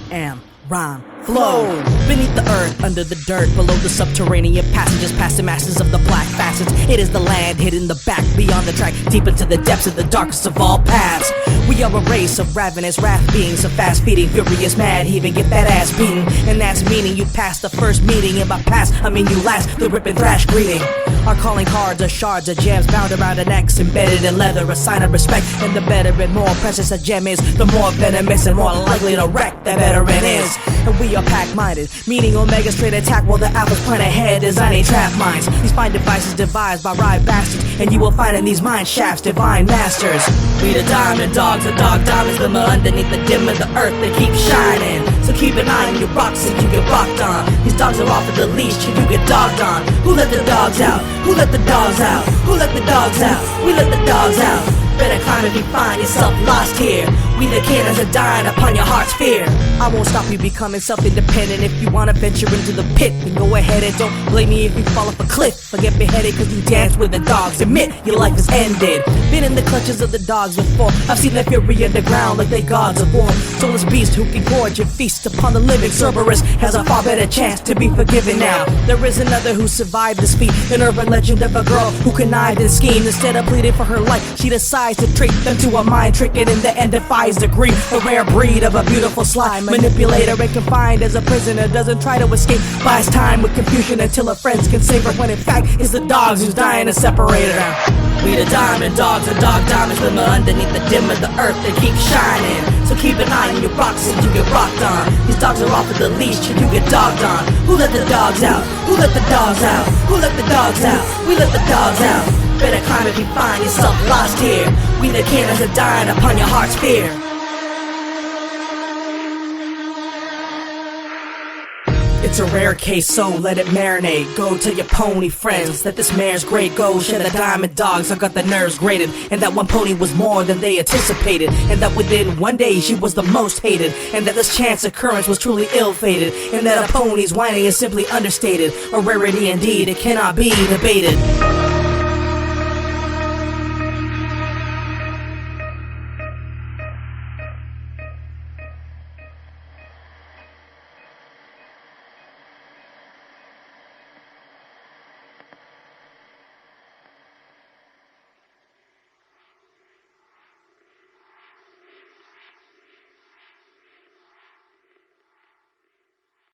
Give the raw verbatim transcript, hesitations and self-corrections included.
am rhyme flow. Beneath the earth, under the dirt, below the subterranean passages, past the masses of the black facets. It is the land hidden in the back, beyond the track, deep into the depths of the darkest of all paths. We are a race of ravenous wrath beings, of fast feeding, furious, mad, heaving, get that ass beaten. And that's meaning you passed the first meeting. And by pass, I mean you last, the rip and thrash greeting. Our calling cards are shards of gems bound around the necks, embedded in leather, a sign of respect. And the better and more precious a gem is, the more venomous and more likely to wreck that veteran is. And we are pack-minded, meaning Omega straight attack while the Alphas plan ahead, designing trap minds. These fine devices devised by riot bastards, and you will find in these mine shafts divine masters. We the diamond dogs, the dog diamonds glimmer underneath the dim of the earth that keep shining. So keep an eye on your rocks and you get rocked on. These dogs are off of the leash and you get dogged on. Who let the dogs out? Who let the dogs out? Who let the dogs out? We let the dogs out. Better climb if you find yourself lost here. We the cannons are dying upon your heart's fear. I won't stop you becoming self-independent. If you wanna venture into the pit, then go ahead and don't blame me if you fall off a cliff or get beheaded cause you dance with the dogs. Admit your life is ended. Been in the clutches of the dogs before. I've seen their fury underground like they gods of war. Soulless beast who can gorge and feast upon the living. Cerberus has a far better chance to be forgiven now. There is another who survived this feat, an urban legend of a girl who connived and schemed. Instead of pleading for her life, she decides to trick them to a mind trick, and in the end defies degree. A rare breed of a beautiful slime manipulator and confined as a prisoner, doesn't try to escape, buys time with confusion until her friends can save her, when in fact it's the dogs who's dying to separate her. We the diamond dogs, the dog diamonds glimmer underneath the dim of the earth that keep shining. So keep an eye on your rocks and you get rocked on. These dogs are off of the leash and you get dogged on. Who let the dogs out? Who let the dogs out? Who let the dogs out? We let the dogs out. Better climb if you find yourself lost here. We the cannons are dying upon your heart's fear. It's a rare case, so let it marinate. Go tell your pony friends that this mare's great. Go share the diamond dogs, I got the nerves grated. And that one pony was more than they anticipated. And that within one day she was the most hated. And that this chance occurrence was truly ill-fated. And that a pony's whining is simply understated. A rarity indeed, it cannot be debated.